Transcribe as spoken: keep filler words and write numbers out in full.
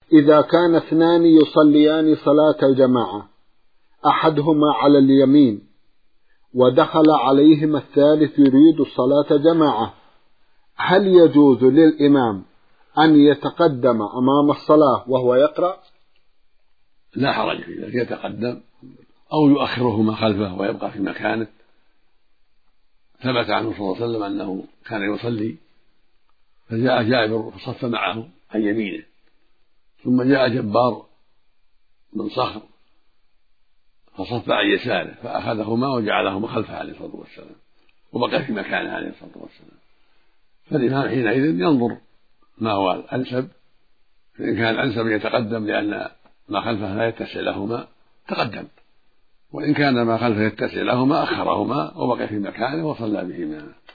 إذا كان اثنان يصليان صلاة الجماعة أحدهما على اليمين ودخل عليهما الثالث يريد الصلاة جماعة، هل يجوز للإمام أن يتقدم أمام الصلاة وهو يقرأ؟ لا حرج فيه، يتقدم أو يؤخرهما خلفه ويبقى في مكانه. ثبت عنه صلى الله عليه وسلم أنه كان يصلي فجاء جابر فصف معه عن يمينه، ثم جاء جبار من صخر فصف عن يساره فأخذهما وجعلهما خلفه عليه الصلاة والسلام وبقى في مكانه عليه الصلاة والسلام. فالإمام حينئذ ينظر ما هو الأنسب، فإن كان الأنسب يتقدم لأن ما خلفه لا يتسع لهما تقدم، وإن كان ما خلفه يتسع لهما أخرهما وبقي في مكانه وصلى بهما.